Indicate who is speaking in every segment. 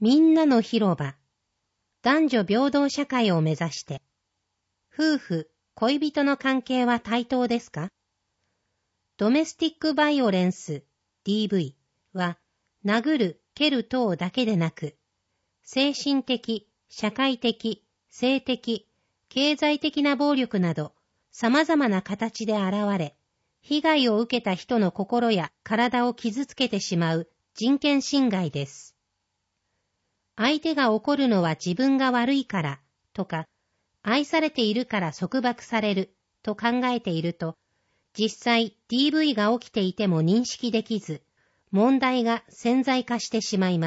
Speaker 1: みんなの広場、男女平等社会を目指して、夫婦、恋人の関係は対等ですか？ドメスティックバイオレンス、DV は、殴る、蹴る等だけでなく、精神的、社会的、性的、経済的な暴力など、様々な形で現れ、被害を受けた人の心や体を傷つけてしまう人権侵害です。相手が怒るのは自分が悪いからとか、愛されているから束縛されると考えていると、実際 DV が起きていても認識できず、問題が潜在化してしまいます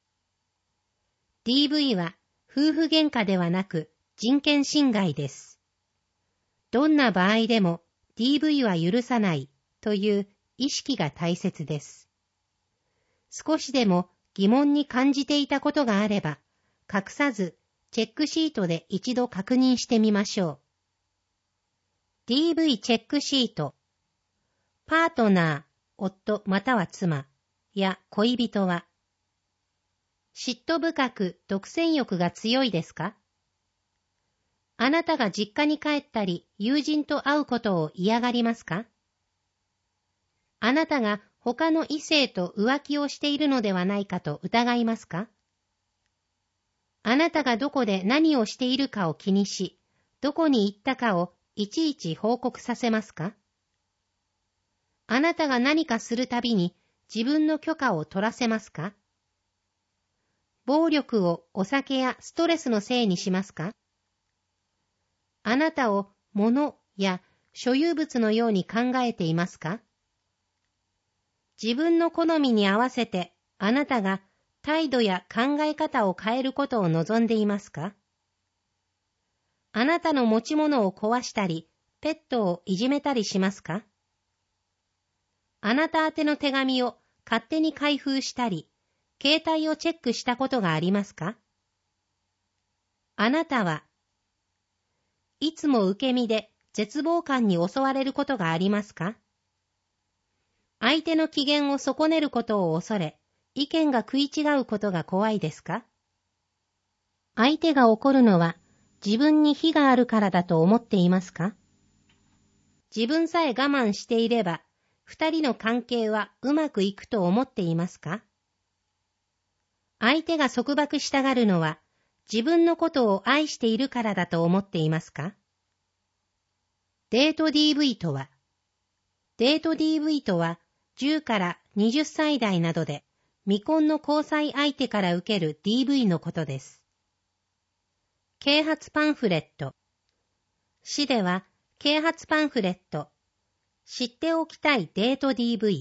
Speaker 1: 。DV は夫婦喧嘩ではなく人権侵害です。どんな場合でも DV は許さないという意識が大切です。少しでも疑問に感じていたことがあれば、隠さずチェックシートで一度確認してみましょう。DV チェックシート。パートナー、夫または妻や恋人は、嫉妬深く独占欲が強いですか？あなたが実家に帰ったり友人と会うことを嫌がりますか？あなたが他の異性と浮気をしているのではないかと疑いますか？あなたがどこで何をしているかを気にし、どこに行ったかをいちいち報告させますか？あなたが何かするたびに自分の許可を取らせますか？暴力をお酒やストレスのせいにしますか？あなたを物や所有物のように考えていますか？自分の好みに合わせてあなたが態度や考え方を変えることを望んでいますか？あなたの持ち物を壊したり、ペットをいじめたりしますか？あなた宛ての手紙を勝手に開封したり、携帯をチェックしたことがありますか？あなたはいつも受け身で絶望感に襲われることがありますか？相手の機嫌を損ねることを恐れ、意見が食い違うことが怖いですか？相手が怒るのは自分に非があるからだと思っていますか？自分さえ我慢していれば、二人の関係はうまくいくと思っていますか？相手が束縛したがるのは自分のことを愛しているからだと思っていますか？デート DV とは、デート DV とは10から20歳代などで未婚の交際相手から受ける DV のことです。啓発パンフレット。市では啓発パンフレット、知っておきたいデート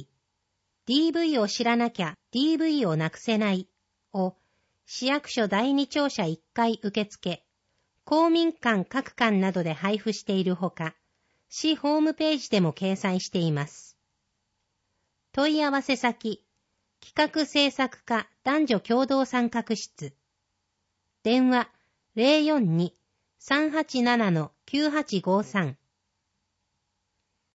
Speaker 1: DV、DV を知らなきゃ DV をなくせないを市役所第2庁舎1階受付、公民館各館などで配布しているほか、市ホームページでも掲載しています。問い合わせ先、企画制作課男女共同参画室。電話 042-387-9853